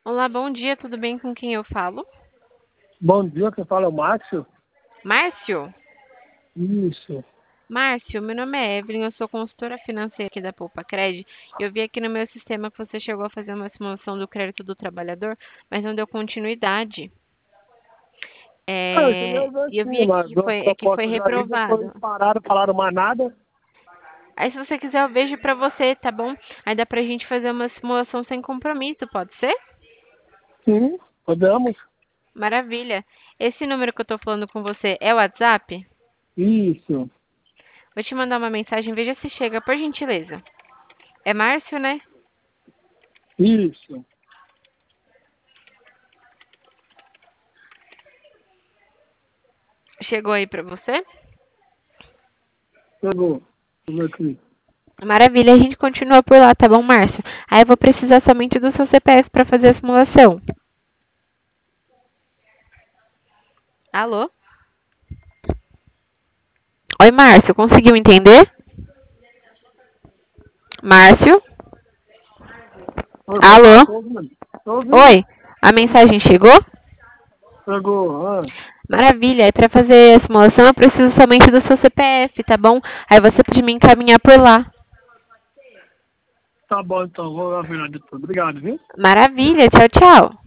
Olá, bom dia, tudo bem com quem eu falo? Bom dia, quem fala é o Márcio? Márcio? Isso. Márcio, meu nome é Evelyn, eu sou consultora financeira aqui da Poupa Cred. Eu vi aqui no meu sistema que você chegou a fazer uma simulação do crédito do trabalhador, mas não deu continuidade. Eu cheguei a ver E eu vi sim, aqui mas que duas foi propostas aí, depois reprovado. pararam, falaram mais nada. Aí, se você quiser, eu vejo pra você, tá bom? Aí dá pra gente fazer uma simulação sem compromisso, pode ser? Sim, podemos. Maravilha. Esse número que eu tô falando com você é o WhatsApp? Isso, Vou te mandar uma mensagem, veja se chega, por gentileza. É Márcio, né? isso. Chegou aí pra você? Pegou. Deixa eu ver aqui. Maravilha, a gente continua por lá, tá bom, Márcio? Aí eu vou precisar somente do seu CPF para fazer a simulação. Alô? Oi, Márcio, conseguiu entender? Márcio? Tá, Alô? tô ouvindo. Tô ouvindo. Oi, a mensagem chegou? Pegou. Maravilha, aí para fazer a simulação eu preciso somente do seu CPF, tá bom? Aí você pode me encaminhar por lá. Tá bom, então, vou lá ver lá depois. Obrigado, viu? Maravilha, tchau, tchau.